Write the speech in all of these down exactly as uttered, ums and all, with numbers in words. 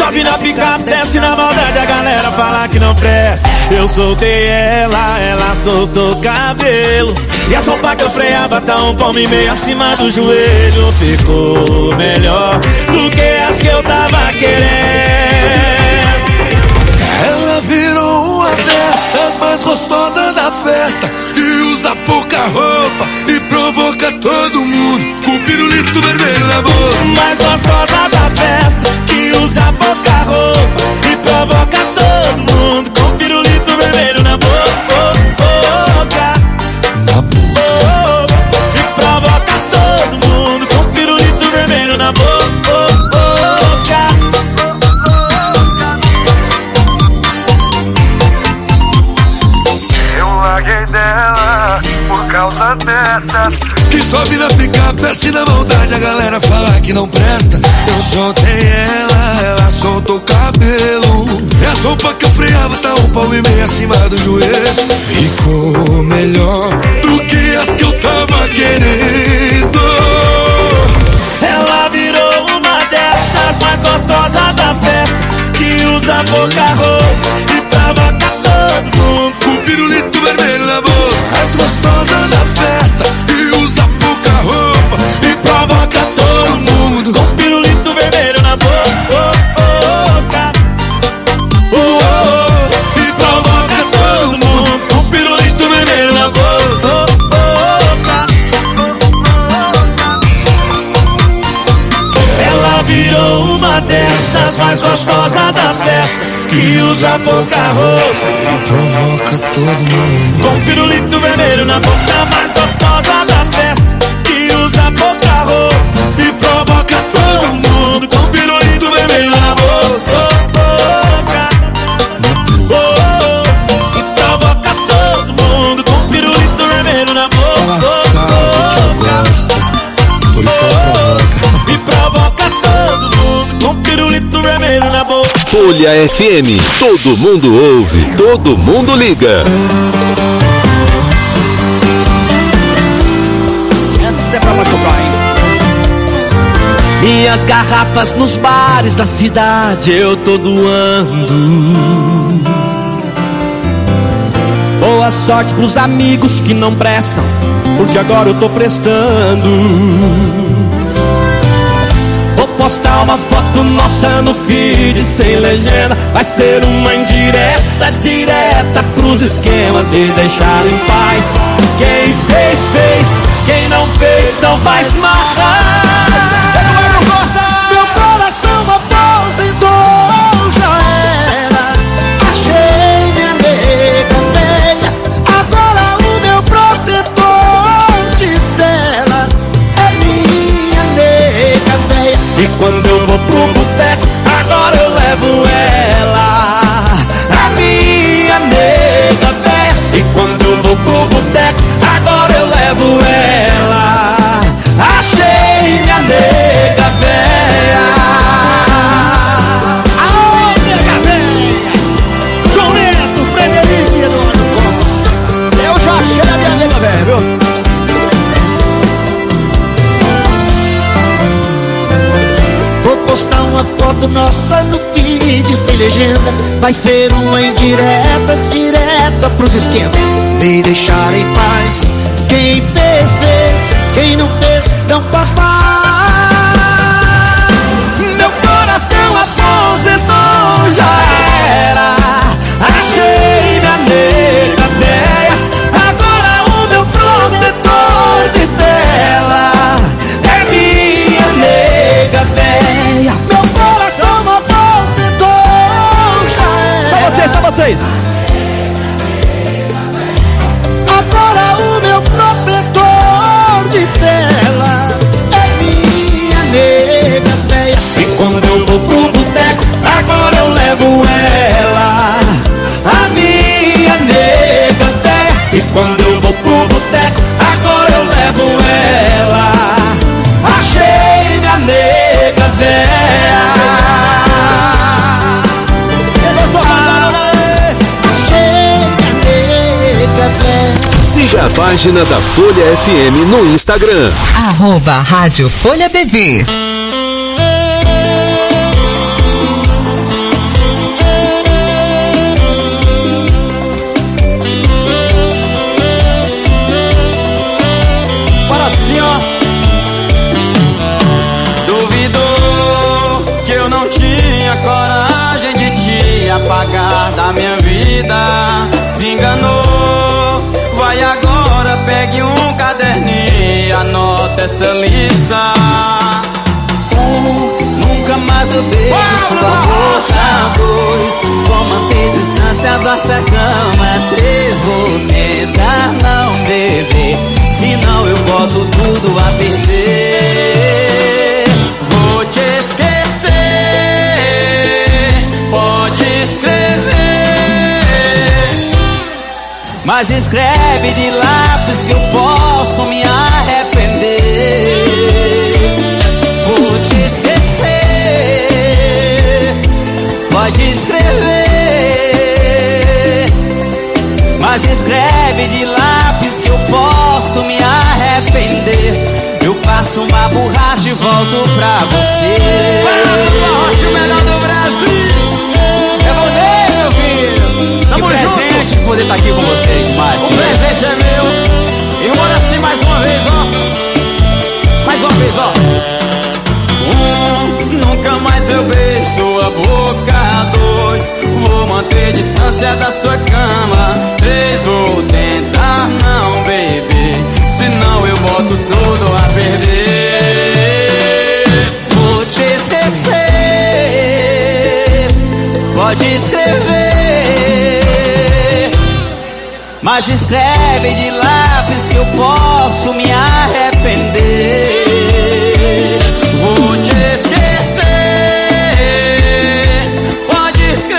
sobe na picape, desce na maldade, a galera fala que não presta. Eu soltei ela, ela soltou o cabelo, e a sopa que eu freava tá um palmo e meio acima do joelho. Ficou melhor do que as que eu tava querendo. Ela virou uma dessas mais gostosas da festa, e usa pouca roupa e provoca todo mundo com pirulito vermelho na boca. Mais gostosa da festa, que usa pouca roupa e provoca todo mundo com pirulito vermelho na boca. Na boca. E provoca todo mundo com pirulito vermelho na boca. Eu larguei dela por causa dessas Que sobe na picape, desce na maldade, a galera fala que não presta. Eu soltei ela, ela soltou o cabelo, e a sopa que eu freava tá um palmo e meio acima do joelho. Ficou melhor do que as que eu tava querendo. Ela virou uma dessas mais gostosas da festa, que usa pouca roupa e provoca todo mundo com pirulito vermelho na boca. Mais gostosa da festa, e usa pouca roupa e provoca todo mundo com pirulito vermelho na boca. Oh, oh, e provoca todo mundo com pirulito vermelho na boca. Ela virou uma dessas mais gostosas da festa, que usa pouca roupa e provoca todo mundo com pirulito vermelho na boca. Mais gostosa da festa, que usa pouca roupa e provoca todo mundo com pirulito vermelho na boca. Oh, e provoca todo mundo com pirulito vermelho na boca. Ela sabe que eu gosto, por isso que ela provoca. E provoca todo mundo com pirulito vermelho na boca. Folha F M, todo mundo ouve, todo mundo liga. Essa é pra machucar, hein? E as garrafas nos bares da cidade eu tô doando. Boa sorte pros amigos que não prestam, porque agora eu tô prestando. Vou postar uma foto nossa no feed sem legenda, vai ser uma indireta direta pros esquemas e deixar em paz. Quem fez, fez, quem não fez, não faz mais. Meu coração aposentou, já era. Achei minha nega velha, agora o meu protetor de tela é minha nega velha. E quando eu vou pro boteco, agora eu levo ela, a minha nega velha. E quando eu vou pro boteco, agora eu levo ela, achei minha nega velha. Alô, nega velha! João Neto, Frederico e Eduardo Costa. Eu já achei a minha nega velha, viu? Vou postar uma foto nossa no feed sem legenda, vai ser uma indireta direta pros esquemas me deixar em paz. Quem fez, fez, quem não fez, não faz mais. Meu coração aposentou, já era. Achei minha nega velha, agora o meu protetor de tela é minha nega velha. Meu coração aposentou, já era. Só vocês, só vocês. Agora o meu protetor de tela é minha nega velha. E quando eu vou pro boteco, agora eu levo ela, a minha nega velha. E quando eu vou pro boteco, agora eu levo ela, achei minha nega velha. Achei minha nega velha. Siga a página da Folha F M no Instagram. Arroba Rádio Folha B V. essa lista. Um, nunca mais eu beijo sua boca. Dois, vou manter distância dessa cama. Três, vou tentar não beber, senão eu boto tudo a perder. Vou te esquecer, pode escrever, mas escreve de lápis que eu posso me arrepender. Vou te esquecer, pode escrever, mas escreve de lápis que eu posso me arrepender. Eu passo uma borracha e volto pra você. Borracha, o melhor do Brasil. Eu voltei, meu filho. Tamo que presente junto. poder estar aqui com você, Márcio. O presente é meu. E bora assim mais uma vez, ó. Mais uma vez, ó. Um, nunca mais eu beijo sua boca. Dois, vou manter distância da sua cama. Três, vou tentar não beber, senão eu boto tudo a perder. Vou te esquecer, pode escrever, mas escreve de lápis que eu posso me arrepender. Vou te esquecer, pode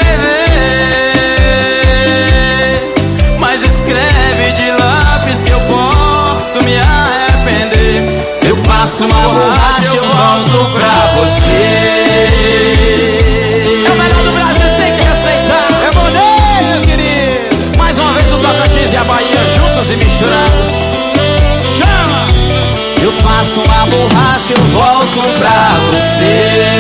escrever, mas escreve de lápis que eu posso me arrepender. Se eu passo uma borracha eu volto pra você. É o melhor do Brasil, tem que respeitar. Eu voltei, meu querido. Mais uma vez o Tocantins e a Bahia juntos e misturados. Chama! Eu passo uma borracha eu volto pra você.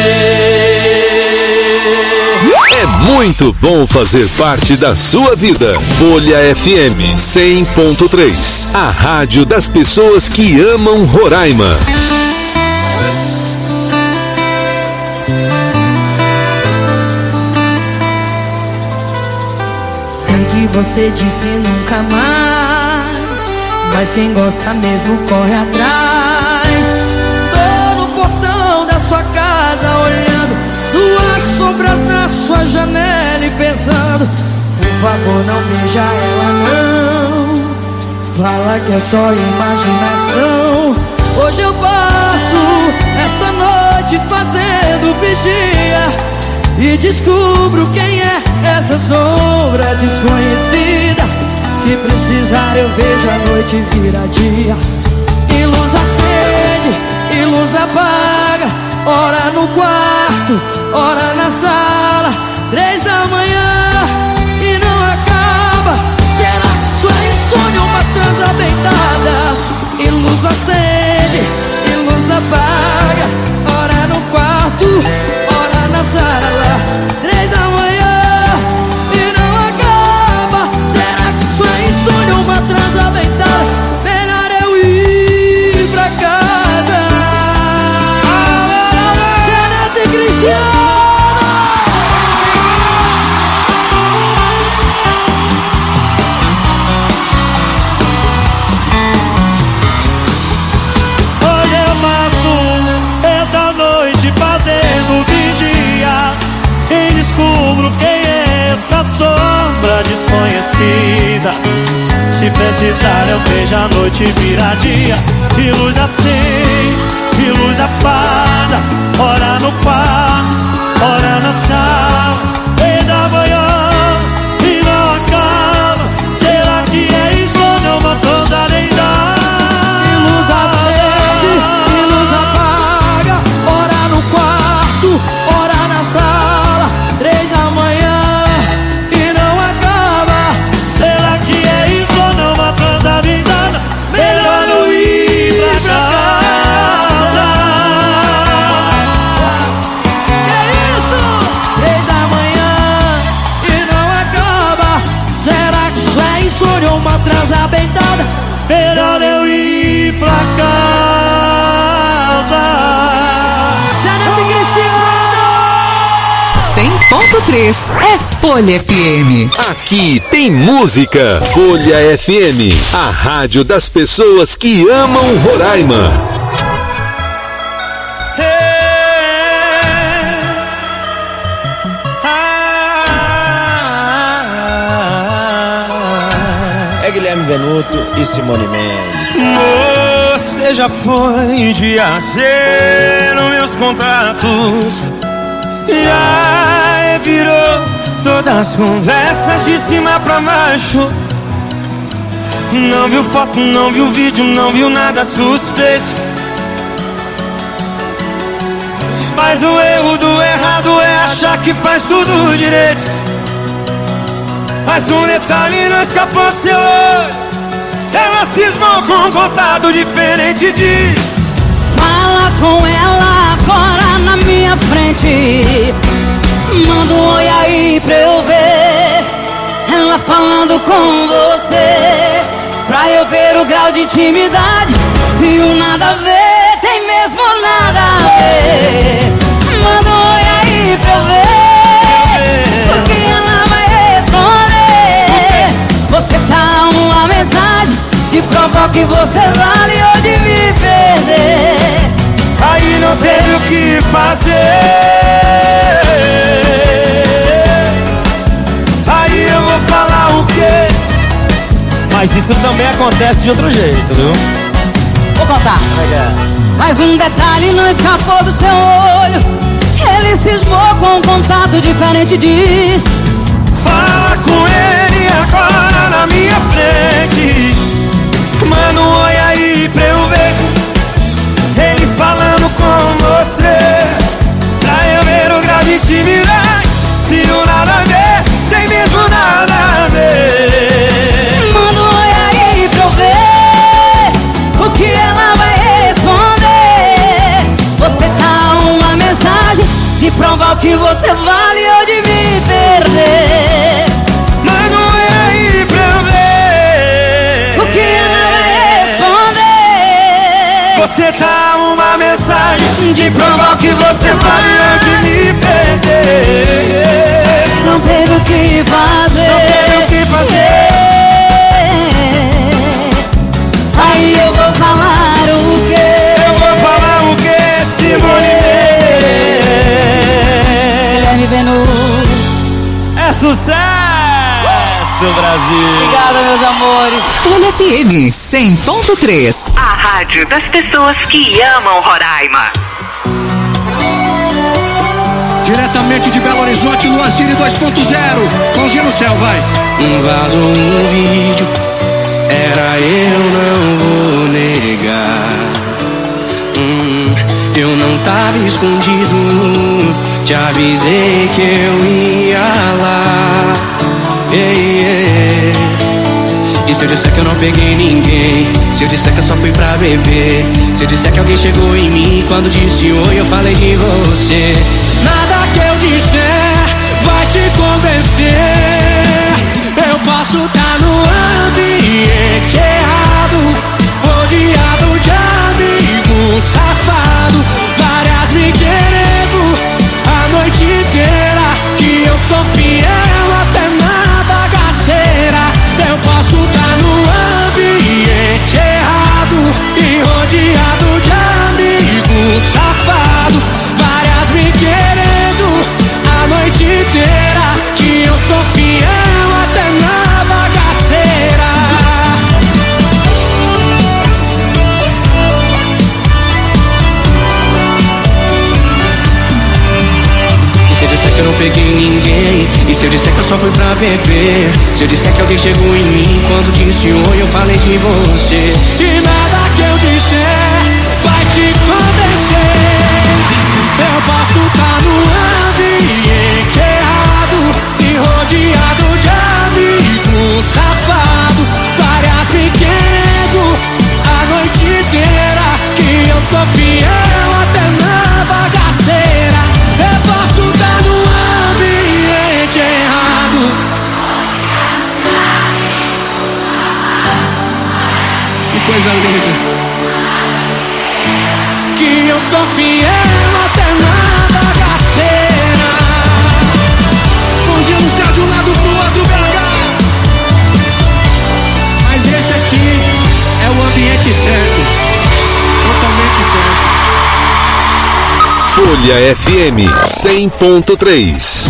É muito bom fazer parte da sua vida. Folha F M cem ponto três, a rádio das pessoas que amam Roraima. Sei que você disse nunca mais, mas quem gosta mesmo corre atrás. Tô no portão da sua casa olhando suas sombras na sua janela e pensando, por favor não beija ela não. Fala que é só imaginação. Hoje eu passo essa noite fazendo vigia e descubro quem é essa sombra desconhecida. Se precisar eu vejo a noite virar dia. E luz acende, e luz apaga, ora no quarto, ora na sala. Três da manhã e não acaba. Será que isso é insônia ou uma transa bem dada? E luz acende, e luz apaga, ora no quarto, ora na sala. Três da manhã e não acaba. Será que isso é insônia ou uma transa bem dada? Melhor eu ir pra casa. Zeneto e Cristiano. Hoje eu passo essa noite fazendo vigia e descubro quem é essa sombra desconhecida. Se precisar eu vejo a noite virar dia. E luz acende, e luz apaga, ora no quarto, ora na sala. Três da manhã e não acaba. Será que é isso ou não? Uma toda nem dá. E luz acende, e luz apaga, ora no quarto, ora na sala. Três da manhã e não acaba. Será que é isso ou não? Uma transa vindada. Melhor eu ir pra casa. Que isso? Três da manhã e não acaba. Será que isso é insônia ou uma transa bem dada? Melhor eu ir pra casa. Zeneto e Cristiano. cem ponto três é Folha F M. Aqui tem música. Folha F M, a rádio das pessoas que amam Roraima. Guilherme Venuto e Simone Mendes. Você já foi viajeiro, meus contatos já virou todas as conversas de cima pra baixo. Não viu foto, não viu vídeo, não viu nada suspeito. Mas o erro do errado é achar que faz tudo direito. Mas um detalhe não escapou do seu olho. Ela cismou com um contato diferente de... Fala com ela agora na minha frente. Manda um oi aí pra eu ver ela falando com você, pra eu ver o grau de intimidade. Se o nada a ver tem mesmo nada a ver. Manda um oi aí pra eu ver, porque ela vai responder. Você tá uma mensagem de provar que você vale ou de me perder. Aí não teve o que fazer. Aí eu vou falar o quê? Mas isso também acontece de outro jeito, viu? Vou contar. Mas um detalhe não escapou do seu olho. Ele cismou com um contato diferente e diz: fala com ele agora na minha frente. Manda um oi aí pra eu ver ele falando com você, pra eu ver o grau de intimidade. Se o nada a ver tem mesmo nada a ver. Manda um oi aí pra eu ver o que ela vai responder. Você tá uma mensagem de provar o que você vale ou de me perder. Manda um oi aí pra eu ver o que ela vai responder. Você tá uma mensagem de provar o que você vale ou de me perder. Não teve o que fazer. Não teve o que fazer. Aí eu vou falar o quê? Eu vou falar o quê, Simone Mendes? Guilherme Venuto. É sucesso, Brasil! Obrigada, meus amores. Folha F M cem ponto três. A rádio das pessoas que amam Roraima. Diretamente de Belo Horizonte, Luazine dois ponto zero. Mãozinha no céu, vai. Um vaso, um vídeo, era eu, não vou negar. hum, Eu não tava escondido, te avisei que eu ia lá. Ei, ei. E se eu disser que eu não peguei ninguém? Se eu disser que eu só fui pra beber? Se eu disser que alguém chegou em mim quando disse oi, eu falei de você. Nada que eu disser vai te convencer. Eu posso estar no ambiente errado, rodeado de amigo safado, várias me querendo a noite inteira, que eu sou fiel até na bagaceira. Eu posso estar no ambiente errado e rodeado de amigo safado, várias me querendo a noite inteira, que eu sou fiel até na bagaceira. E se eu disser que eu não peguei ninguém? E se eu disser que eu só fui pra beber? Se eu disser que alguém chegou em mim quando disse oi, eu falei de você. E nada que eu disser vai te convencer. Eu posso estar no ambiente errado e rodeado de amigo safado, várias me querendo a noite inteira, que eu sou fiel até na bagaceira. Eu posso estar no ambiente errado. Que coisa linda. Que eu sou fiel até na bagaceira. Mãozinha no céu de um lado pro outro, B H. Mas esse aqui é o ambiente certo, totalmente certo. Folha F M cem ponto três.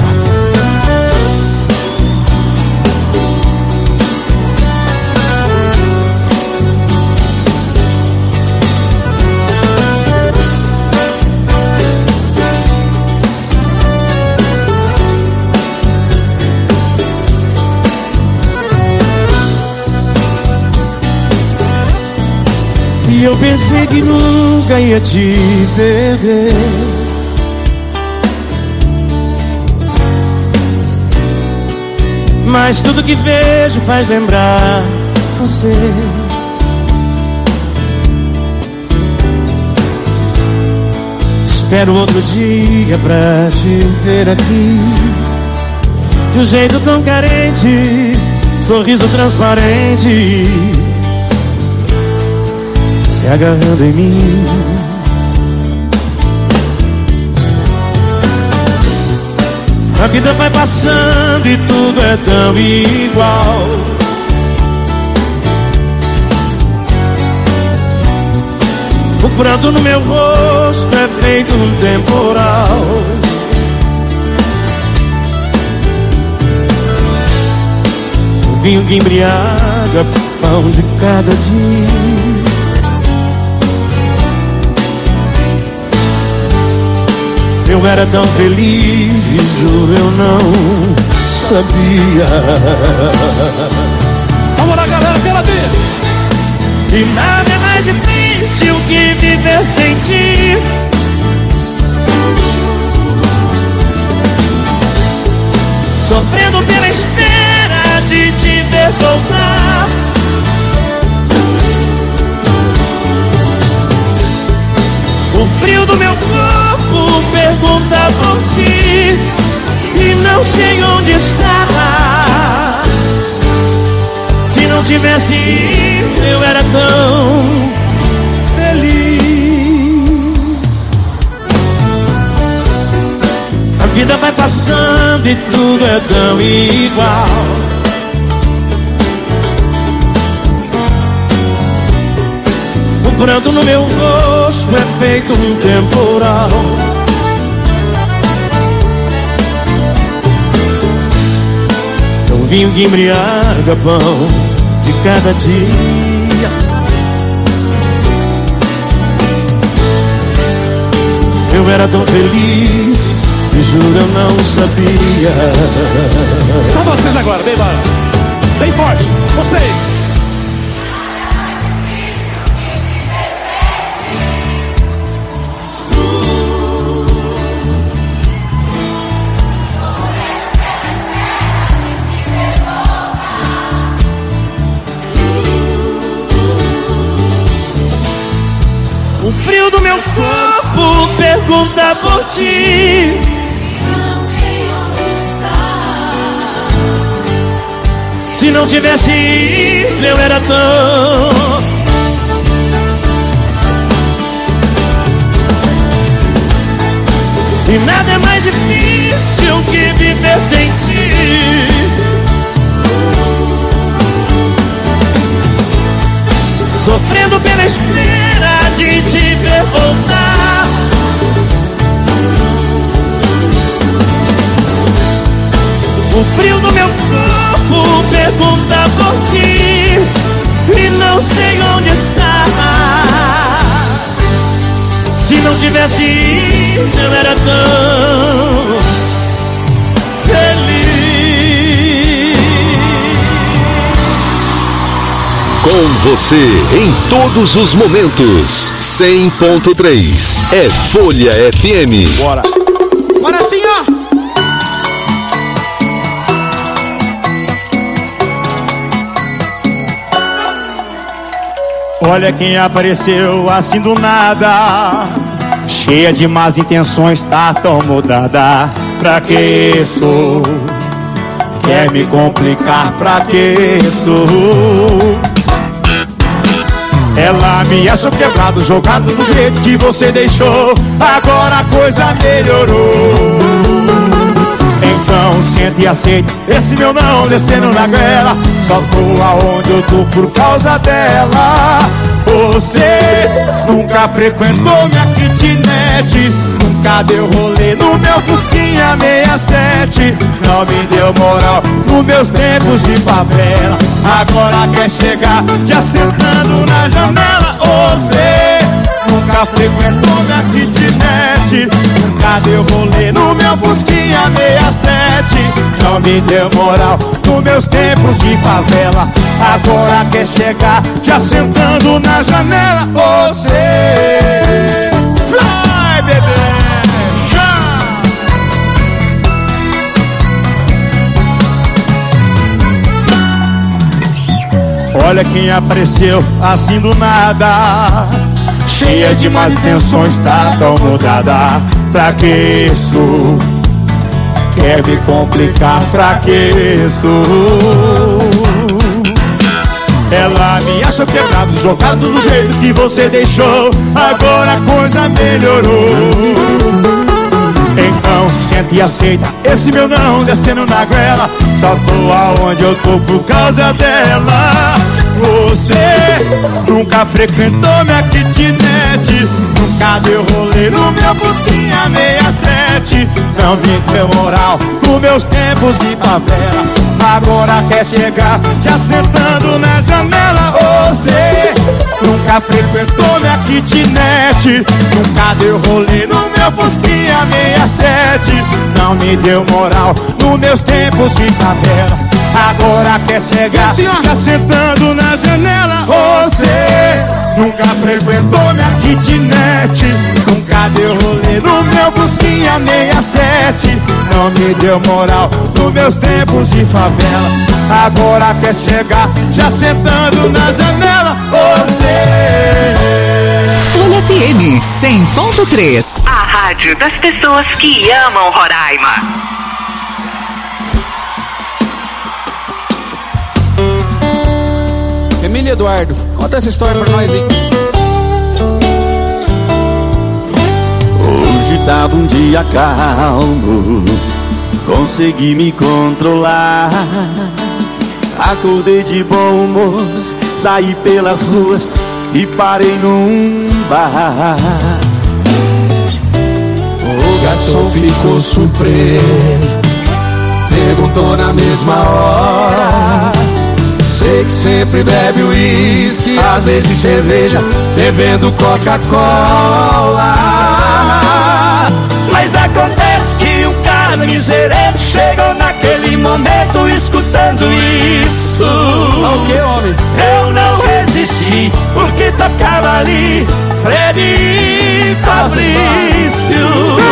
E eu pensei que nunca ia te perder. Mas tudo que vejo faz lembrar você. Espero outro dia pra te ver aqui, de um jeito tão carente, sorriso transparente, se agarrando em mim. A vida vai passando e tudo é tão igual. O pranto no meu rosto é feito um temporal. O vinho que embriaga, pão de cada dia. Eu era tão feliz e juro eu não sabia. Vamos lá, galera, pela vida. E nada é mais difícil que viver sem ti. Sofrendo pela espera de te ver voltar. O frio do meu corpo pergunta por ti e não sei onde está. Se não tivesse ido, eu era tão feliz. A vida vai passando e tudo é tão igual. O pranto no meu rosto é feito um temporal. O vinho que embriaga, pão de cada dia. Eu era tão feliz e juro eu não sabia. Só vocês agora, bem bora, bem forte, vocês. O frio do meu corpo pergunta por ti. Não sei onde está. Se não tivesse ido, eu era tão e nada é mais difícil que viver sem ti. Sofrendo pela espera de te ver voltar. O frio do meu corpo pergunta por ti e não sei onde está. Se não tivesse ido, eu era tão feliz. Com você em todos os momentos. cem ponto três é Folha F M. Bora. Bora sim, ó. Olha quem apareceu assim do nada, cheia de más intenções, tá tão mudada. Pra que isso? Quer me complicar, pra que isso? Ela me achou quebrado, jogado do jeito que você deixou. Agora a coisa melhorou. Então sente e aceita esse meu não descendo na goela. Só tô aonde eu tô por causa dela. Você nunca frequentou minha kitnet, nunca deu rolê no meu Fusquinha sessenta e sete. Não me deu moral nos meus tempos de favela. Agora quer chegar já sentando na janela. Você nunca frequentou minha kitnet, nunca deu rolê no meu Fusquinha sessenta e sete. não me deu moral nos meus tempos de favela. Agora quer chegar já sentando na janela. Você vai, bebê. Olha quem apareceu assim do nada, cheia de más intenções, tá tão mudada. Pra que isso? Quer me complicar, pra que isso? Ela me achou quebrado, jogado do jeito que você deixou. Agora a coisa melhorou. Então senta e aceita esse meu não descendo na goela. Só tô aonde eu tô por causa dela. Você nunca frequentou minha kitnet, nunca deu rolê no meu Fusquinha sessenta e sete. Não me deu moral nos meus tempos de favela. Agora quer chegar já sentando na janela. Você nunca frequentou minha kitnet, nunca deu rolê no meu Fusquinha sessenta e sete. Não me deu moral nos meus tempos de favela. Agora quer chegar já sentando na janela. Você nunca frequentou minha kitnet, nunca deu rolê no meu Fusquinha sessenta e sete. Não me deu moral nos meus tempos de favela. Agora quer chegar já sentando na janela. Você Folha F M cem ponto três, a rádio das pessoas que amam Roraima. Emília Eduardo, conta essa história pra nós, hein? Hoje tava um dia calmo, consegui me controlar. Acordei de bom humor, saí pelas ruas e parei num bar. O garçom ficou surpreso, perguntou na mesma hora. Sei que sempre bebe uísque, às vezes cerveja, bebendo Coca-Cola. Mas acontece que um cara miserento chegou naquele momento escutando isso. Ah, o que, homem? Eu não resisti, porque tocava ali Fred e Fabrício.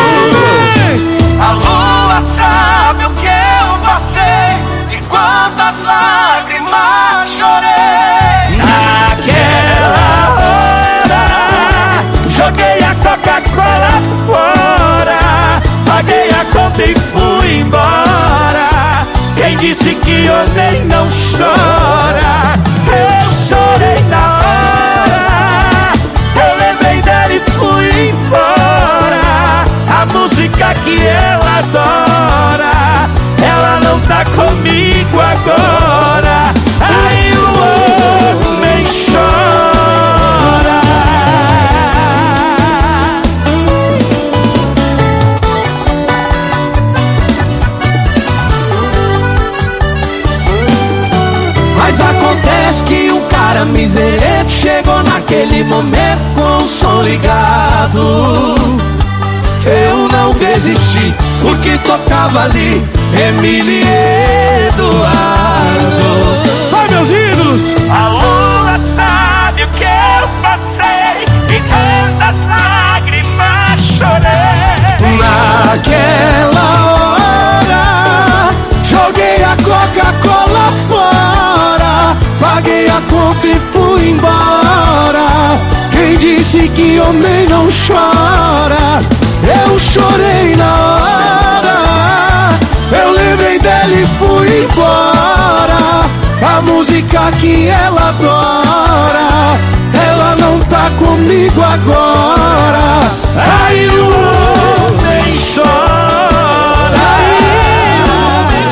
A lua sabe o que eu passei e quantas lágrimas chorei. Naquela hora joguei a Coca-Cola fora, paguei a conta e fui embora. Quem disse que homem não chora? Eu chorei na hora, eu lembrei dela e fui embora. A música que ela adora, ela não tá comigo agora. Aí o homem chora. Mas acontece que um cara miserento chegou naquele momento com o som ligado. Eu não resisti, porque tocava ali Emília e Eduardo. Vai, meus ídolos! A lua sabe o que eu passei e tantas lágrimas chorei. Naquela hora joguei a Coca-Cola fora, paguei a conta e fui embora. Quem disse que homem não chora? Eu chorei na hora, eu lembrei dela e fui embora. A música que ela adora, ela não tá comigo agora. Aí o homem chora, aí o homem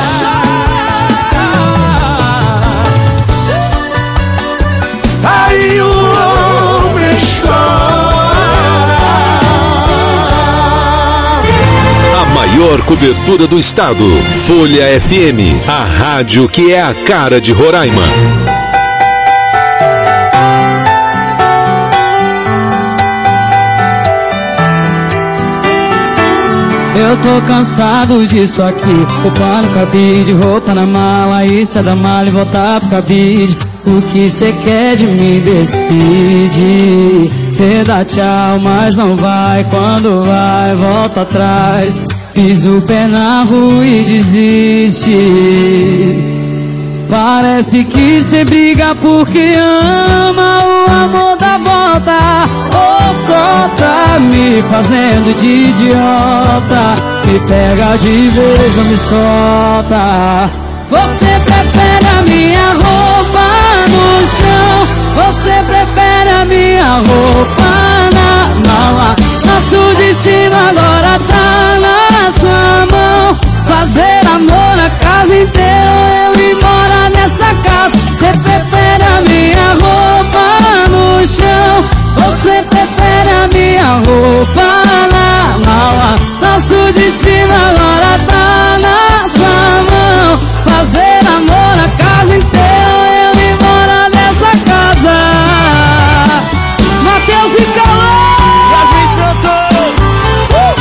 chora, aí o homem chora. A maior cobertura do estado. Folha F M, a rádio que é a cara de Roraima. Eu tô cansado disso aqui. Roupa no cabide, roupa na mala, isso é da mala e voltar pro cabide. O que cê quer de mim decide. Cê dá tchau, mas não vai. Quando vai, volta atrás. Pisa o pé na rua e desiste. Parece que cê briga porque ama. O amor dá volta, ou só tá me fazendo de idiota. Me pega de vez ou me solta. Você prefere a minha roupa no chão. Você prefere a minha roupa na mala. Nosso destino agora tá na sua mão. Fazer amor a casa inteira, eu ir morar nessa casa. Você prefere a minha roupa no chão. Você prefere a minha roupa na mala. Nosso destino agora tá na sua mão. Fazer amor a casa inteira, eu ir morar nessa casa. Matheus e Cauã, Yasmin Santos. uh!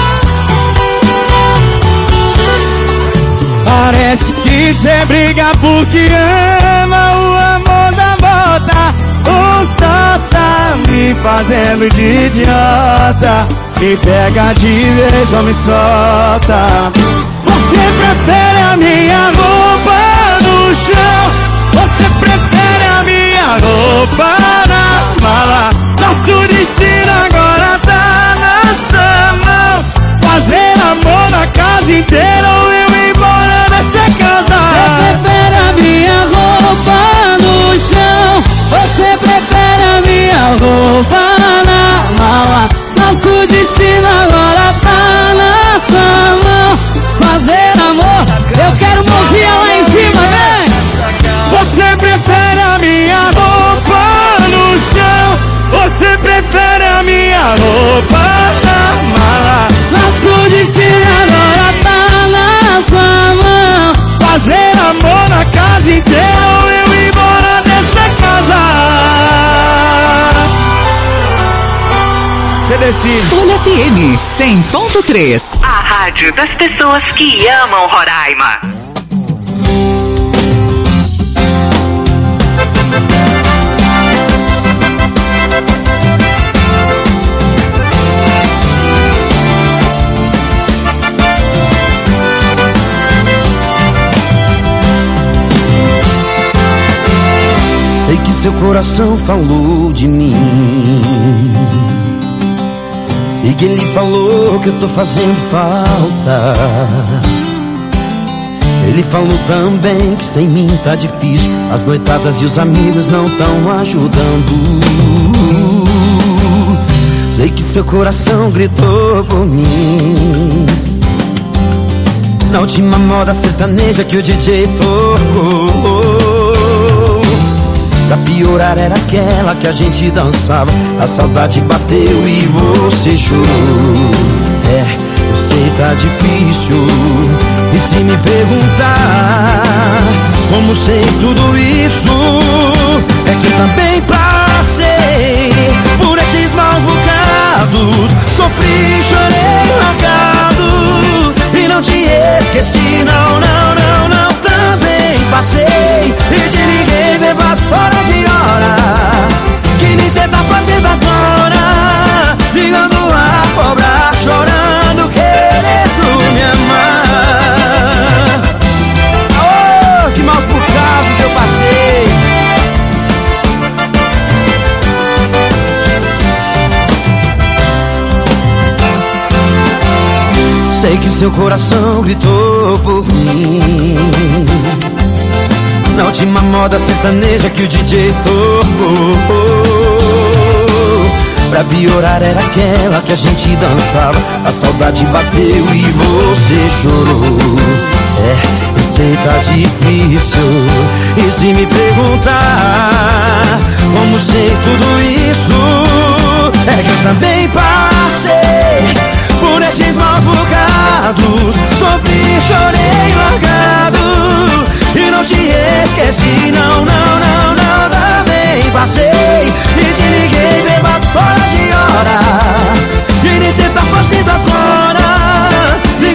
Parece que cê briga porque ama. O amor da volta, ou só tá me fazendo de idiota. Me pega de vez ou me solta. Você prefere a minha roupa no chão. Você prefere a minha roupa na mala. Nosso destino agora tá na sua mão. Fazer amor na casa inteira ou eu ir embora dessa casa. Você prefere a minha roupa no chão. Você prefere a minha roupa na mala. Nosso destino agora tá na sua mão. Fazer amor, eu quero mãozinha lá em cima, vem! Você prefere a minha roupa no chão. Você prefere a minha roupa na mala. Nosso destino agora tá na sua mão. Fazer amor na casa inteira ou eu ir embora dessa casa. Você decide. Folha F M cem ponto três. A rádio das pessoas que amam Roraima. Sei que seu coração falou de mim. Sei que ele falou que eu tô fazendo falta. Ele falou também que sem mim tá difícil. As noitadas e os amigos não tão ajudando. Sei que seu coração gritou por mim na última moda sertaneja que o D J tocou. Pra piorar era aquela que a gente dançava. A saudade bateu e você chorou. É, eu sei tá difícil. E se me perguntar como sei tudo isso, é que também passei por esses maus bocados. Sofri, chorei, largado e não te esqueci, não, não, não, não. Também passei e te liguei bebado fora de hora. Que nem cê tá fazendo agora, ligando a cobrar, chorando, querendo me amar. Oh, que maus bocados eu passei. Sei que seu coração gritou por mim na última moda sertaneja que o D J tocou. Pra piorar era aquela que a gente dançava. A saudade bateu e você chorou. É, eu sei tá difícil. E se me perguntar como sei tudo isso, é que eu também passei por esses maus bocados. Sofri, chorei, largado e não te esqueci, não, não, não, não. Também passei e te liguei bebado fora de hora. E nem cê tá fazendo agora,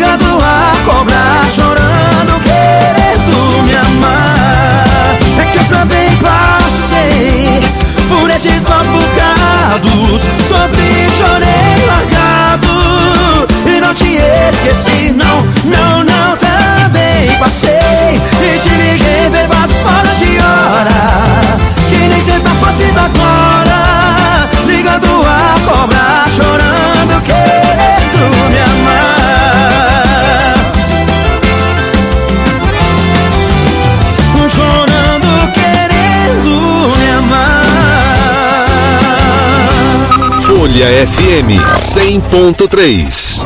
passei e te liguei bêbado fora de hora, que nem sempre tá fazendo agora, ligando a cobrar, chorando, querendo me amar, chorando, querendo me amar. Folha F M cem ponto três.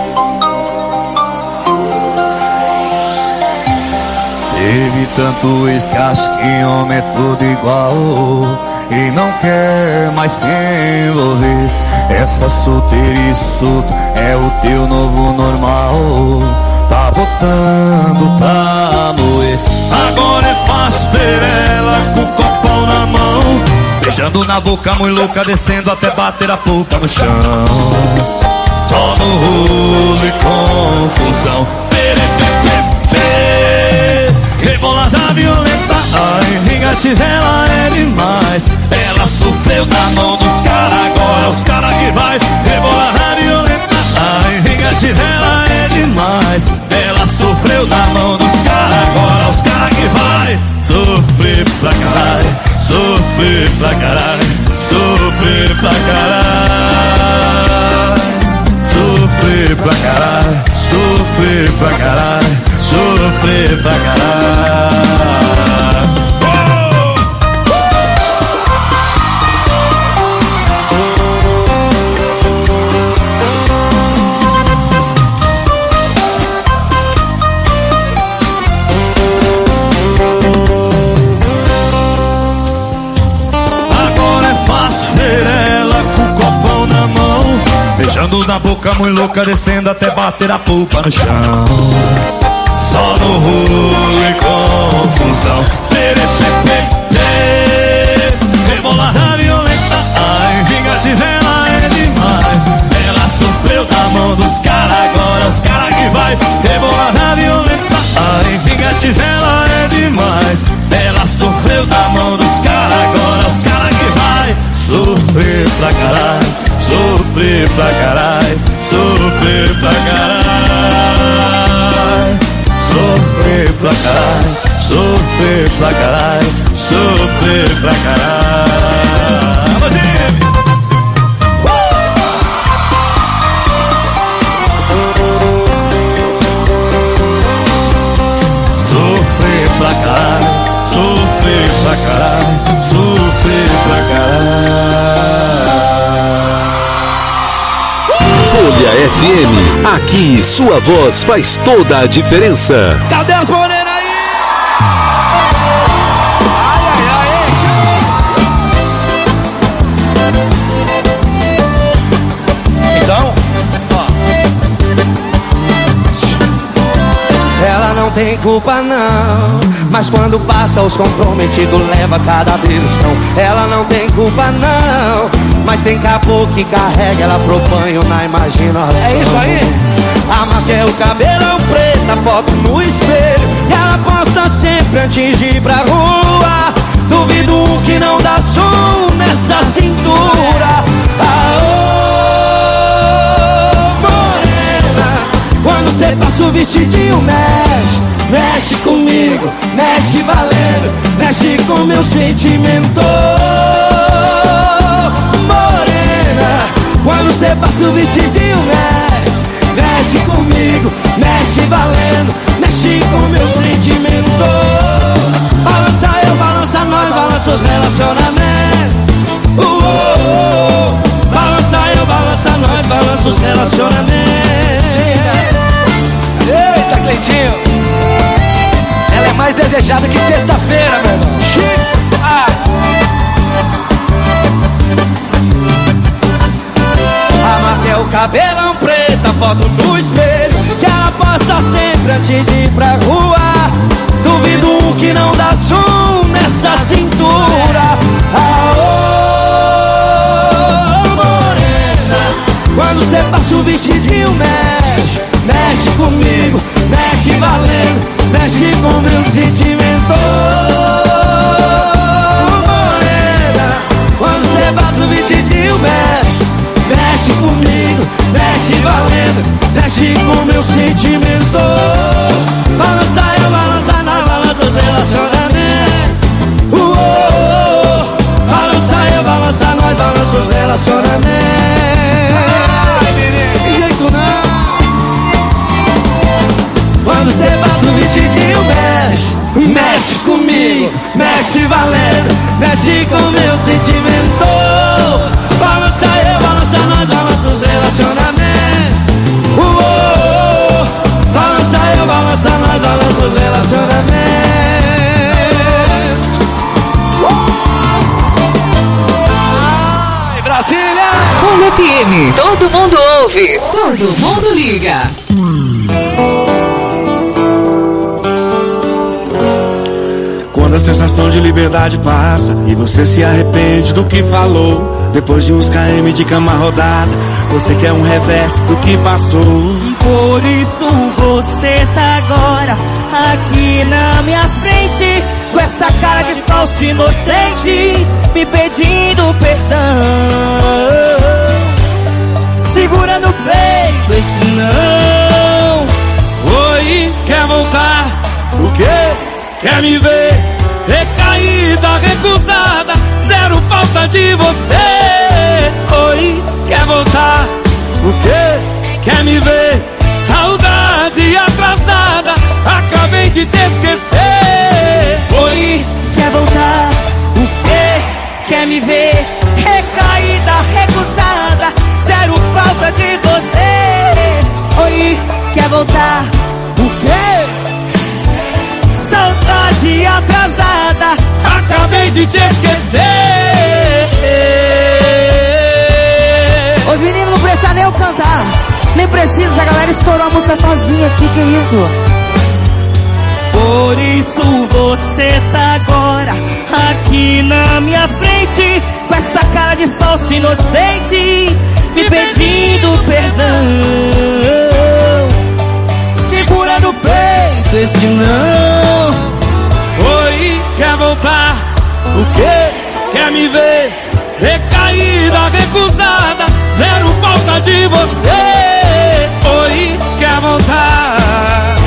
Teve tanto escasso que homem é tudo igual e não quer mais se envolver. Essa solteirice solto é o teu novo normal, tá botando pra moer. Agora é fácil ver ela com o copão na mão, beijando na boca muito louca, descendo até bater a puta no chão. Só no rolo e confusão. Rebolada violenta, ai, vingativela é demais. Ela sofreu na mão dos caras, agora os caras que vai. Rebolada violenta, ai, vingativela é demais. Ela sofreu na mão dos caras, agora os caras que vai. Sofrer pra caralho, sofrer pra caralho, sofrer pra caralho, sofrer pra caralho, sofrer pra caralho, sofrer pra caralho. Agora é fácil ver ela com o copão na mão, beijando na boca muito louca, descendo até bater a pulpa no chão. Só no rolo e confusão. Rebolada violenta, ai, vingativela é demais. Ela sofreu na mão dos caras, agora os caras que vai. Rebolada violenta, ai, vingativela é demais. Ela sofreu na mão dos caras, agora os caras que vai. Sofrer pra caralho, sofrer pra caralho, sofrer pra caralho, sofrer pra caralho, sofrer pra caralho, sofrer pra caralho. Sofrer pra caralho, sofrer pra caralho, sofrer pra caralho. Folha F M, aqui sua voz faz toda a diferença. Cadê as morenas aí? Ai, ai, ai, então, ó. Ela não tem culpa não, mas quando passa os comprometidos leva cada beliscão. Ela não tem culpa não, mas tem caboclo que carrega ela pro banho na imaginação. É isso aí? A maquiagem, o cabelão preto, a foto no espelho, e ela posta sempre antes de ir pra rua. Duvido um que não dá som nessa cintura. Aô, morena, quando cê passa o vestidinho mexe, mexe comigo, mexe valendo, mexe com meu sentimento. Morena, quando cê passa o vestidinho mexe, mexe comigo, mexe valendo, mexe com meu sentimento. Balança eu, balança nós, balança os relacionamentos. Uh, uh, uh. Balança eu, balança nós, balança os relacionamentos. Eita, Cleitinho, ela é mais desejada que sexta-feira, meu irmão. Ah. A marca o cabelão preto, a foto no espelho, que ela posta sempre antes de ir pra rua. Duvido um que não dá som nessa cintura. Aô, morena, quando cê passa o vestidinho mexe, mexe comigo, mexe valendo, mexe com meu sentimento. Morena, quando cê passa o vestidinho mexe, mexe comigo, mexe valendo, mexe com meu sentimento. Balança eu, Mexe comigo, mexe valendo, mexe com meu sentimento. Balança eu, balança nós, balança os relacionamentos. Uou, balança eu, balança nós, balança os relacionamentos. Ai, Brasília! Folha F M, todo mundo ouve, todo mundo liga. Quando a sensação de liberdade passa e você se arrepende do que falou, depois de uns km de cama rodada, você quer um revés do que passou. Por isso você tá agora aqui na minha frente, com essa cara de falso inocente, me pedindo perdão, segurando o peito esse não. Oi, quer voltar? O quê? Quer me ver? Recaída, recusada, zero falta de você. Oi, quer voltar? O quê? Quer me ver? Saudade atrasada, acabei de te esquecer. Oi, quer voltar? O quê? Quer me ver? Recaída, recusada, zero falta de você. Oi, quer voltar? O quê? Saudade atrasada, acabei de te esquecer. Os meninos não precisam nem eu cantar, nem precisa, a galera estourou a música sozinha aqui, que isso? Por isso você tá agora aqui na minha frente, com essa cara de falso inocente, me pedindo perdão, segura no peito esse não. Oi, quer voltar? O quê? Quer me ver? Recaída, recusada, zero falta de você. Oi, quer voltar?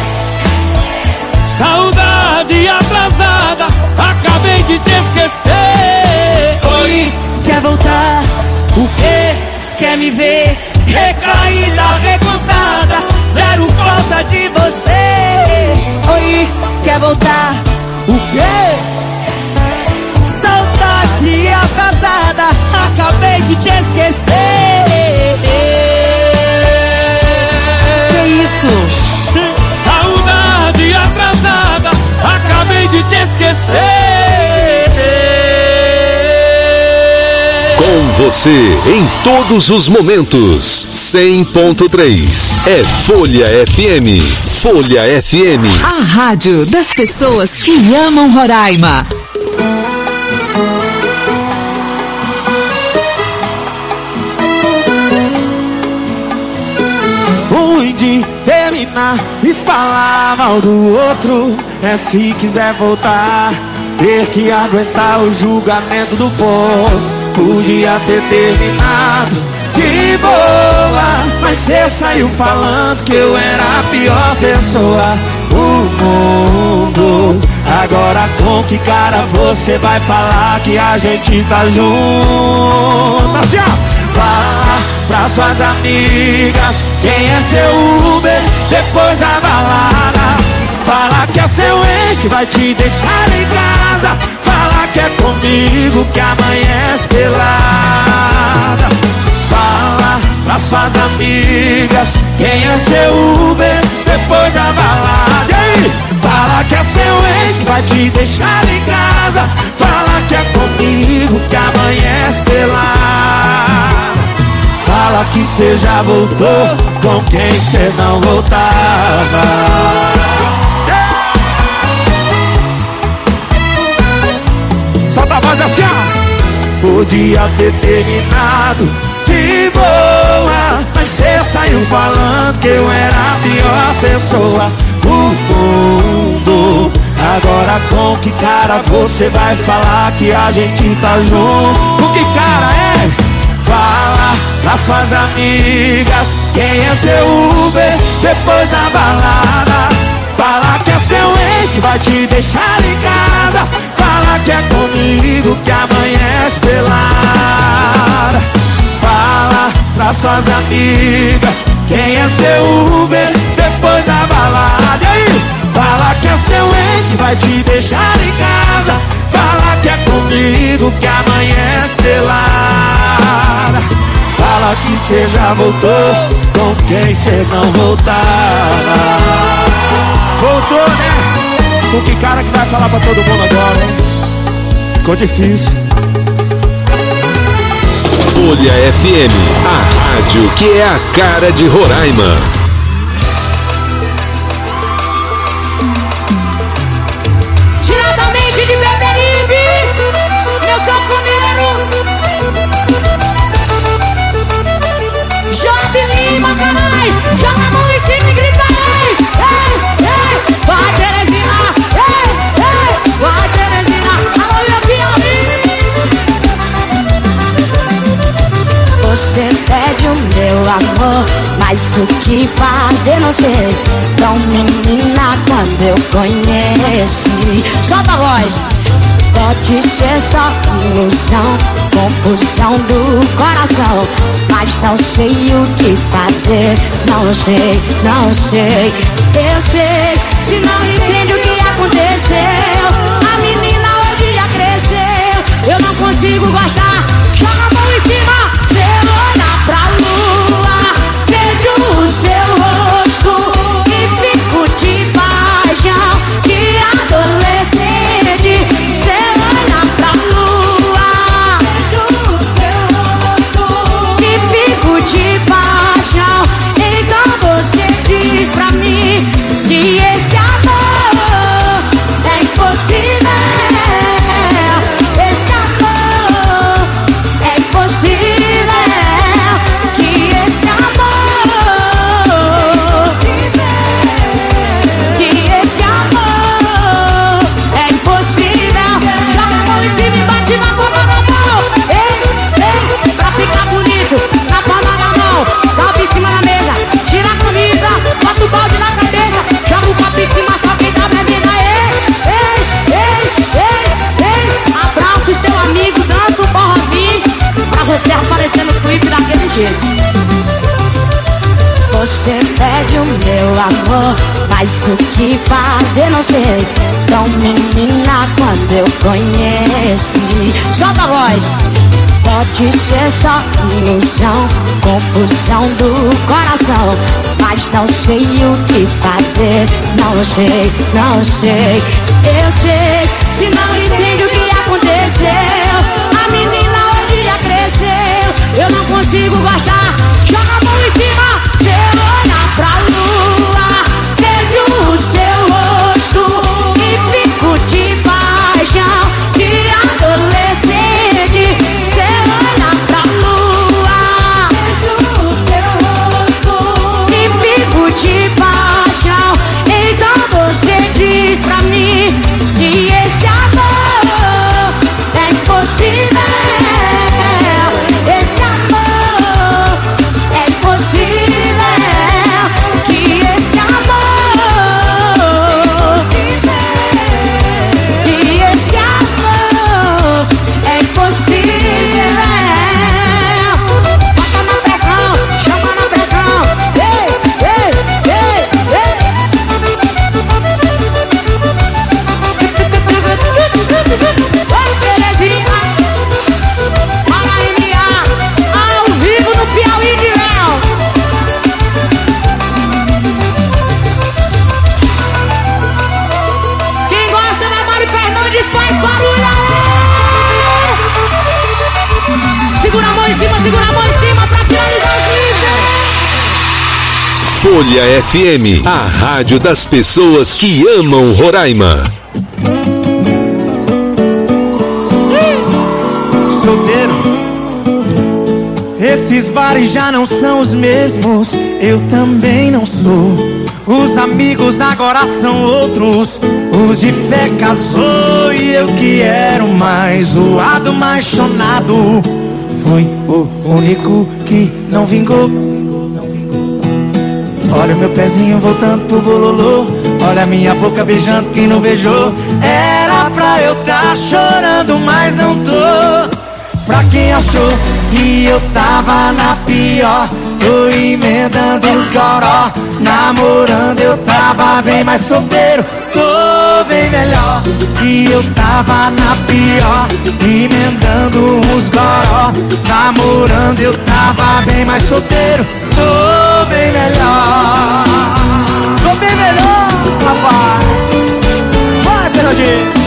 Saudade atrasada, acabei de te esquecer. Oi, quer voltar? O quê? Quer me ver? Recaída, recusada, zero falta de você. Oi, quer voltar? O quê? Saudade atrasada, acabei de te esquecer. Que isso? Saudade atrasada, acabei de te esquecer. Com você em todos os momentos. cem ponto três é Folha F M. Folha F M. A rádio das pessoas que amam Roraima. Ruim de terminar e falar mal do outro é se quiser voltar, ter que aguentar o julgamento do povo. Podia ter terminado de boa, mas cê saiu falando que eu era a pior pessoa do mundo. Agora com que cara você vai falar que a gente tá junto? Assim, ó. Fala pra suas amigas quem é seu Uber depois da balada. Fala que é seu ex que vai te deixar em casa. Fala que é comigo que amanhece pelada. Fala pra suas amigas quem é seu Uber depois da balada. E aí? Fala que é seu ex que vai te deixar em casa. Fala que é comigo que amanhece pelada. Fala que cê já voltou com quem cê não voltava. Solta a voz assim, ó. Podia ter terminado de boa, mas cê saiu falando que eu era a pior pessoa do mundo. Agora com que cara você vai falar que a gente tá junto? Com que cara é? Fala pra suas amigas quem é seu Uber depois da balada. Fala que é seu ex que vai te deixar em casa. Fala que é comigo que amanhece pelada. Fala pra suas amigas quem é seu Uber depois da balada. E aí? Fala que é seu ex que vai que cê já voltou com quem cê não voltava. Voltou, né? Com que cara que vai falar pra todo mundo agora, hein? Ficou difícil. Folha F M, a rádio que é a cara de Roraima. Diretamente de Beberibe, meu sanfoneiro Job Lima, carai. Joga a mão em cima e grita: ei, ei, ei, vai Terezinha, ei, ei, vai Terezinha. Alô, meu Piauí. Você pede o meu amor, mas o que fazer não sei. Tão menina quando eu conheci. Solta a voz. Pode ser só ilusão, confusão do coração, mas não sei o que fazer. Não sei, não sei. Eu sei, se não entende o que aconteceu. A menina hoje já cresceu. Eu não consigo gostar. Joga a mão em cima. Se eu olhar pra lua, vejo o seu rosto e fico de paixão de adolescente. Se eu olhar pra lua, vejo o seu rosto e fico de paixão. Então você diz pra mim que esse amor é impossível. Esse amor é impossível. Que esse amor, que esse amor é impossível. Joga a mão em cima e bate na palma da mão. Ei, ei, pra ficar bonito, na palma da mão. Salve em cima da mesa, tira a camisa, bota o balde na cabeça, joga o copo em cima, só quem tá bebendo. Ei, ei, ei, ei, ei. Abraça o seu amigo, dança um forrozinho, pra você aparecer no clipe daquele jeito. Você pede o meu amor, mas o que fazer não sei. Tão menina quando eu conheci. Solta a voz. Pode ser só ilusão, confusão do coração, mas não sei o que fazer. Não sei, não sei. Eu sei, se não entende o que aconteceu. A menina hoje já cresceu. Eu não consigo gostar. Joga a mão em cima. Se eu olhar pra lua, vejo o seu rosto e fico de paixão de adolescente. Se eu olhar pra lua, vejo o seu rosto e fico de paixão. Então você diz pra mim que esse amor é impossível. Esse amor é impossível. Que esse amor, que esse amor é impossível. Bota na pressão, chama na pressão. Ei, ei, ei, ei. Oi, Terezinha, Paraíba, ao vivo no Piauí de Léo. Quem gosta da Mari Fernandes faz barulho aí. Segura a mão em cima, segura a mão em cima pra finalizar o clipe. Folha F M, a rádio das pessoas que amam Roraima. Solteiro, esses bares já não são os mesmos. Eu também não sou. Os amigos agora são outros. O de fé casou e eu que era o mais zoado, mais chonado. Foi o único que não vingou. Olha o meu pezinho voltando pro bololô. Olha a minha boca beijando quem não beijou. Era pra eu tá chorando, mas não tô. Pra quem achou que eu tava na pior, tô emendando os goró. Namorando eu tava bem mais solteiro, tô bem melhor. E eu tava na pior, emendando uns goró. Namorando eu tava bem mais solteiro, tô bem melhor. Tô bem melhor, rapaz. Vai, Fernandinho.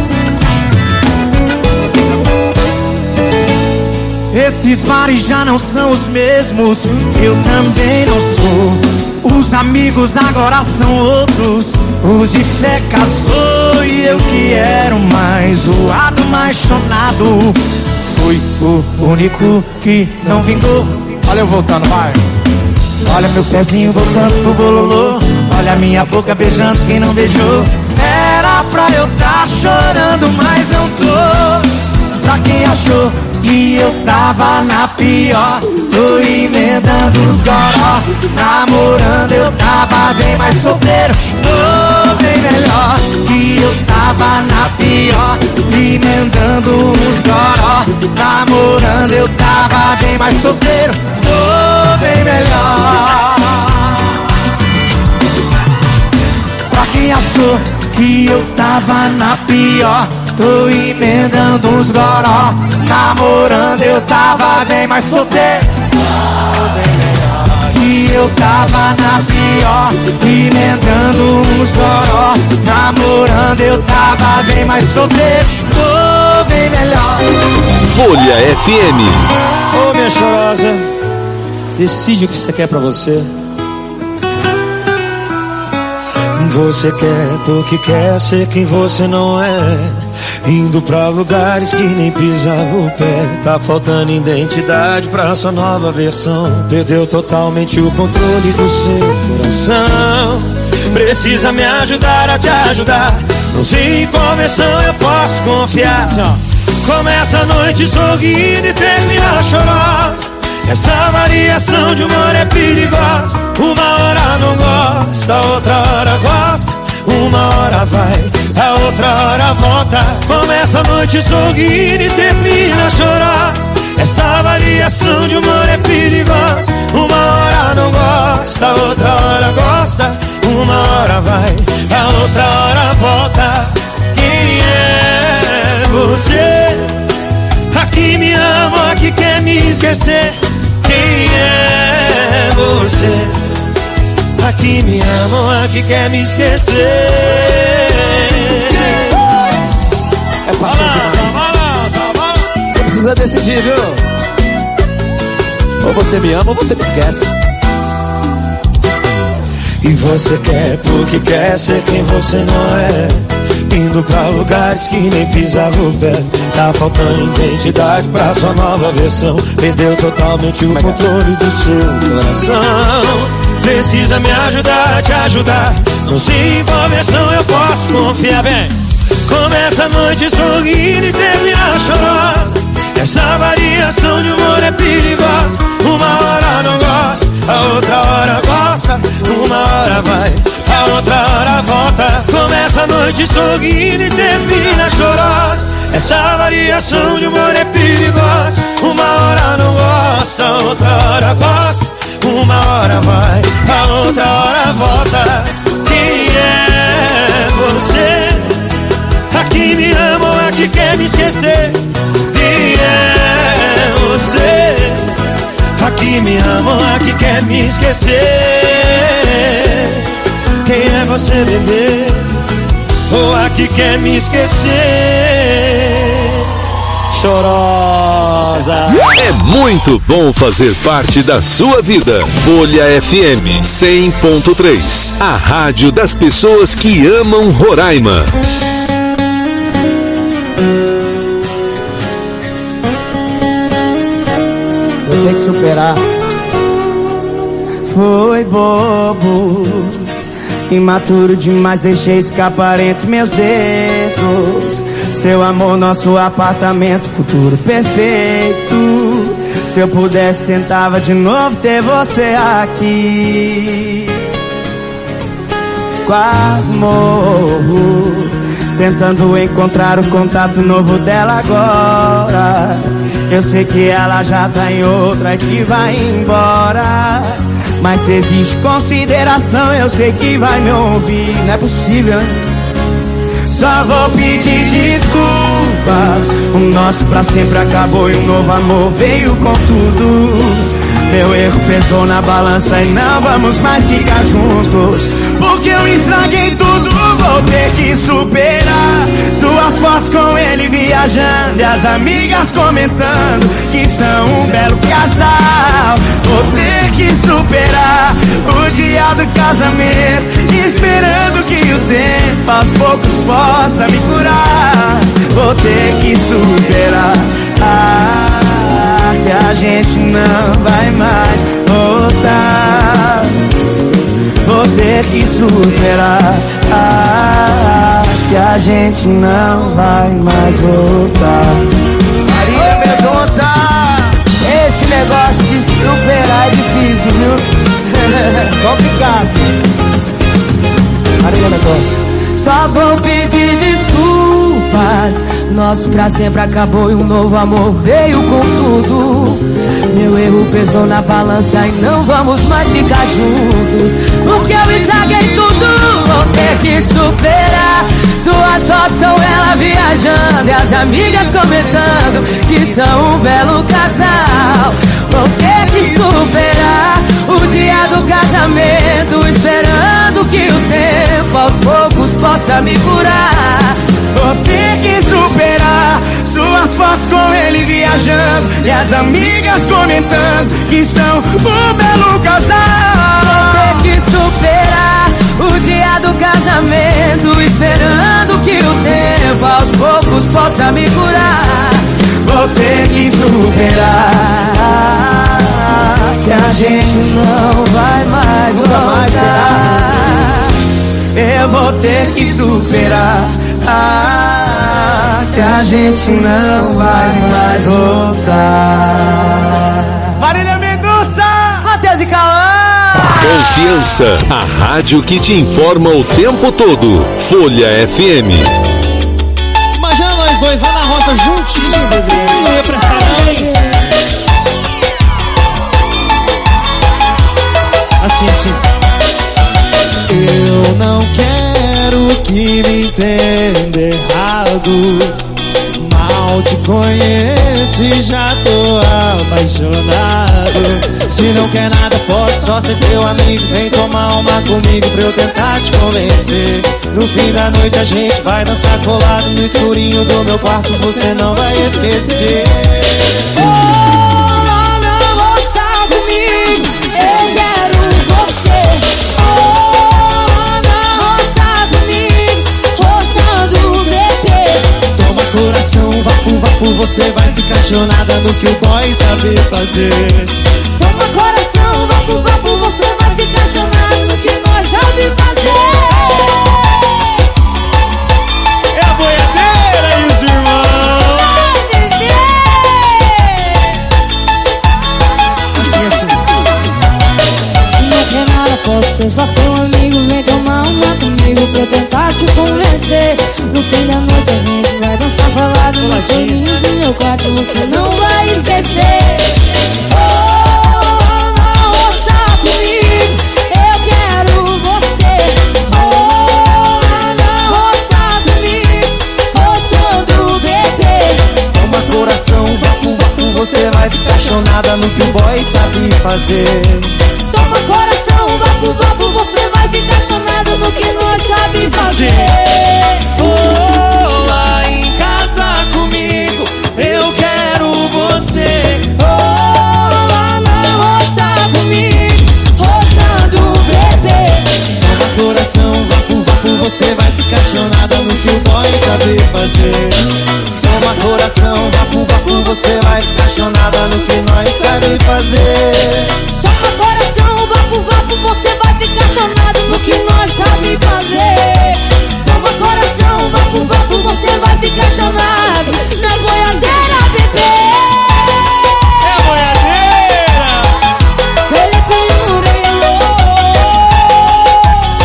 Esses bares já não são os mesmos, eu também não sou. Os amigos agora são outros, o de fé casou e eu que era o mais zoado, mais chonado. Fui o único que não vingou. Olha eu voltando, vai. Olha meu pezinho voltando pro bololô. Olha minha boca beijando quem não beijou. Era pra eu tá chorando, mas não tô. Pra quem achou que eu tava na pior, tô emendando os goró. Namorando eu tava bem mais solteiro, tô bem melhor. Que eu tava na pior, emendando os goró. Namorando eu tava bem mais solteiro, tô bem melhor. Pra quem achou que eu tava na pior, tô emendando uns goró. Namorando eu tava bem mais solteiro, que eu tava na pior, emendando uns goró. Namorando eu tava bem mais solteiro, tô bem melhor. Folha F M. Ô minha chorosa, decide o que você quer pra você. Você quer porque quer ser quem você não é, indo pra lugares que nem pisava o pé. Tá faltando identidade pra sua nova versão, perdeu totalmente o controle do seu coração. Precisa me ajudar a te ajudar, não sei em qual versão eu posso confiar. Começa a noite sorrindo e termina chorosa. Essa variação de humor é perigosa. Uma hora não gosta, outra hora gosta. Uma hora vai, a outra hora volta. Começa a noite sorrindo e termina chorosa. Essa variação de humor é perigosa. Uma hora não gosta, outra hora gosta. Uma hora vai, a outra hora volta. Quem é você? Aqui me ama, aqui quer me esquecer. Quem é você? Aqui me ama, aqui quer me esquecer. É paixão. Você precisa decidir, viu? Ou você me ama ou você me esquece. E você quer porque quer ser quem você não é, indo pra lugares que nem pisava o pé. Tá faltando identidade pra sua nova versão, perdeu totalmente o controle do seu coração. Precisa me ajudar a te ajudar, não sei em qual versão eu posso confiar. Bem, começa a noite sorrindo e termina chorando. Essa variação de humor é perigosa. Uma hora não gosta, a outra hora gosta. Uma hora vai, a outra hora volta. Começa a noite sorrindo e termina chorosa. Essa variação de humor é perigosa. Uma hora não gosta, a outra hora gosta. Uma hora vai, a outra hora volta. Quem é você? Aqui me ama ou aqui quer me esquecer? Quem é você? Aqui me ama ou aqui quer me esquecer? Quem é você, bebê? Ou aqui quer me esquecer? Chorosa. É muito bom fazer parte da sua vida. Folha F M cem ponto três, a rádio das pessoas que amam Roraima. Eu tenho que superar. Foi bobo, imaturo demais, deixei escapar entre meus dedos. Seu amor, nosso apartamento, futuro perfeito. Se eu pudesse, tentava de novo ter você aqui. Quase morro, tentando encontrar o contato novo dela agora. Eu sei que ela já tá em outra que vai embora, mas se existe consideração, eu sei que vai me ouvir. Não é possível, hein? Só vou pedir desculpas. O nosso pra sempre acabou e um novo amor veio com tudo. Meu erro pesou na balança e não vamos mais ficar juntos, porque eu estraguei tudo, vou ter que superar. Suas fotos com ele viajando e as amigas comentando que são um belo casal. Vou ter que superar o dia do casamento, esperando que o tempo aos poucos possa me curar. Vou ter que superar ah, que a gente não vai mais voltar. Vou ter que superar ah, que a gente não vai mais voltar. Marília Mendonça, esse negócio de superar é difícil, viu? Complicado. Marília Mendonça. Só vou pedir desculpas. Nosso pra sempre acabou e um novo amor veio com tudo. Meu erro pesou na balança e não vamos mais ficar juntos, porque eu estraguei tudo. Vou ter que superar. Suas fotos com ela viajando e as amigas comentando que são um belo casal. Vou ter que superar o dia do casamento, esperando que o tempo aos poucos possa me curar. Vou ter que superar suas fotos com ele viajando e as amigas comentando que são um belo casal. Vou ter que superar o dia do casamento, esperando que o tempo aos poucos possa me curar. Vou ter que superar que a gente não vai mais voltar. Eu vou ter que superar ah, que a gente não vai mais voltar. Marília Mendonça, Matheus e Cauã. Confiança, a rádio que te informa o tempo todo. Folha F M. Imagina nós dois lá na roça juntinho, bebê. Não ia prestar não, hein? Assim, assim. Eu não quero que me entenda errado. Mal te conheço e já tô apaixonado. Se não quer nada, posso só ser teu amigo. Vem tomar uma comigo pra eu tentar te convencer. No fim da noite a gente vai dançar colado no escurinho do meu quarto, você não vai esquecer. Você vai ficar chonada no que o boy sabe fazer. Toma coração, vapo, vapo, você vai ficar chonado no que nós sabe fazer. É a boiadeira e os irmãos. Vai, bebê. Assim, assim. Se não quer nada, posso ser só teu amigo. Vem tomar uma comigo pra eu tentar te convencer. No fim da noite a gente vai dançar falado no escurinho do meu quarto, você não vai esquecer. Oh, não roça comigo, eu quero você. Oh, não roça comigo, roçando bebê. Toma coração, vapo, vapo, você vai ficar chonada no que o boy sabe fazer. Toma coração, vapo, vapo, você vai ficar chonado no que nós sabe fazer. Oh, lá em casa comigo, eu quero você. Oh, lá na roça comigo, roçando bebê. Toma coração, vapo, vapo, você vai ficar chonada no que o boy sabe fazer. Toma coração, vapo, vapo, você vai ficar chonada no que nós sabe fazer. Toma coração, vapo, vapo, você vai ficar chonado no que nós sabe fazer. Toma coração, vapo, vapo, você vai ficar chonado na boiadeira, bebê. É a boiadeira. Felipe Murilo.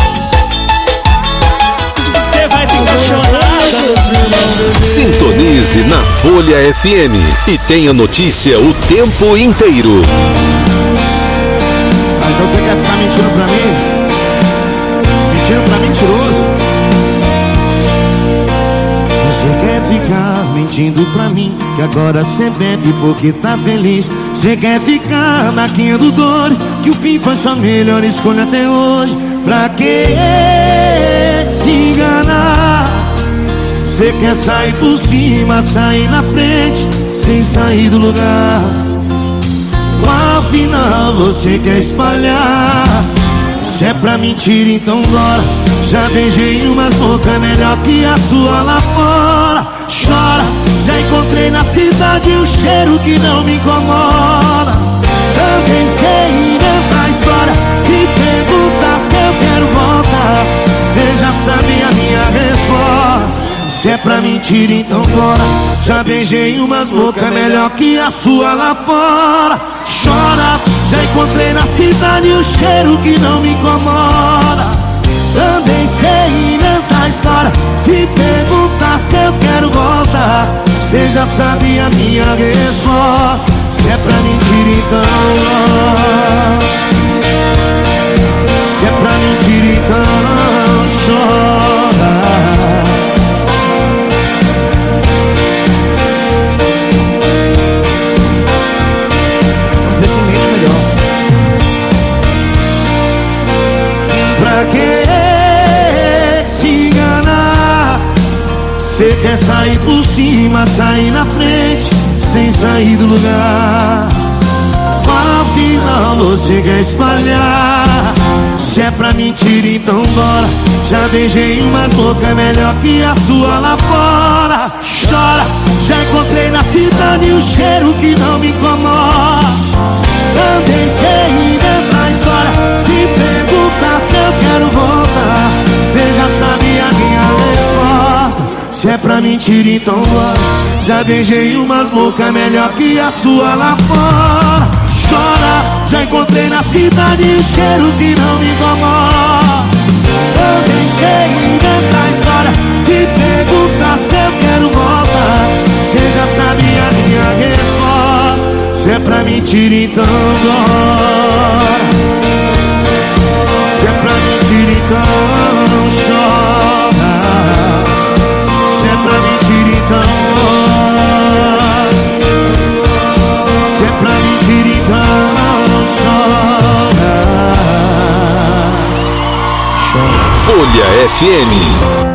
Você vai ficar chonada, meus irmãos, bebê. Sintonize Sintonize na Folha F M e tenha notícia o tempo inteiro. Ah, então você quer ficar mentindo pra mim? Mentindo pra mentiroso? Você quer ficar mentindo pra mim que agora cê bebe porque tá feliz? Você quer ficar maquiando dores que o fim foi sua melhor escolha até hoje? Pra que se enganar? Você quer sair por cima, sair na frente sem sair do lugar. Afinal você quer espalhar. Se é pra mentir então bora. Já beijei umas bocas melhor que a sua lá fora. Chora, já encontrei na cidade um cheiro que não me incomoda. Também sei inventar história. Se perguntar se eu quero voltar, cê já sabe a minha resposta. Se é pra mentir então bora. Já beijei umas bocas melhor que a sua lá fora. Chora, já encontrei na cidade um cheiro que não me incomoda. Também sei inventar história. Se perguntar se eu quero voltar, cê já sabe a minha resposta. Se é pra mentir então, se é pra mentir então chora. Pra que se enganar? Cê quer sair por cima, sair na frente sem sair do lugar. Afinal você quer espalhar. Se é pra mentir então bora. Já beijei umas bocas melhor que a sua lá fora. Chora, já encontrei na cidade um cheiro que não me incomoda. Também sei inventar história. Se perguntar se eu quero voltar, cê já sabe a minha resposta. Se é pra mentir então bora. Já beijei umas bocas melhor que a sua lá fora. Chora, já encontrei na cidade um cheiro que não me incomoda. Também sei inventar história. Se perguntar se eu quero voltar, cê já sabe a minha resposta. Se é pra mentir então bora. Se é pra mentir então chora. Se é pra mentir então bora. Se é pra mentir então chora. Chora. Folha F M.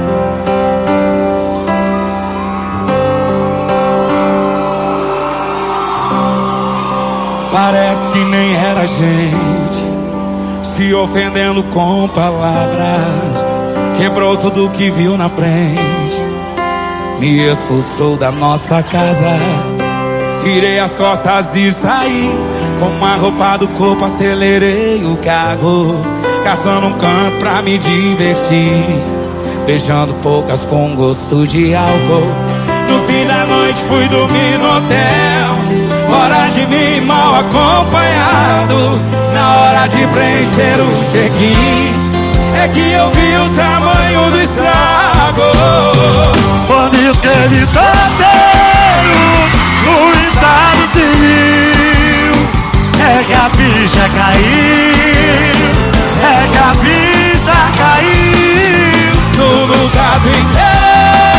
Parece que nem era gente, se ofendendo com palavras. Quebrou tudo que viu na frente, me expulsou da nossa casa. Virei as costas e saí, com uma roupa do corpo acelerei o carro, caçando um canto pra me divertir, beijando poucas com gosto de álcool. No fim da noite fui dormir no hotel, fora de mim, mal acompanhado. Na hora de preencher o check-in, é que eu vi o tamanho do estrago. Por isso que ele solteiro no estado civil, é que a ficha caiu.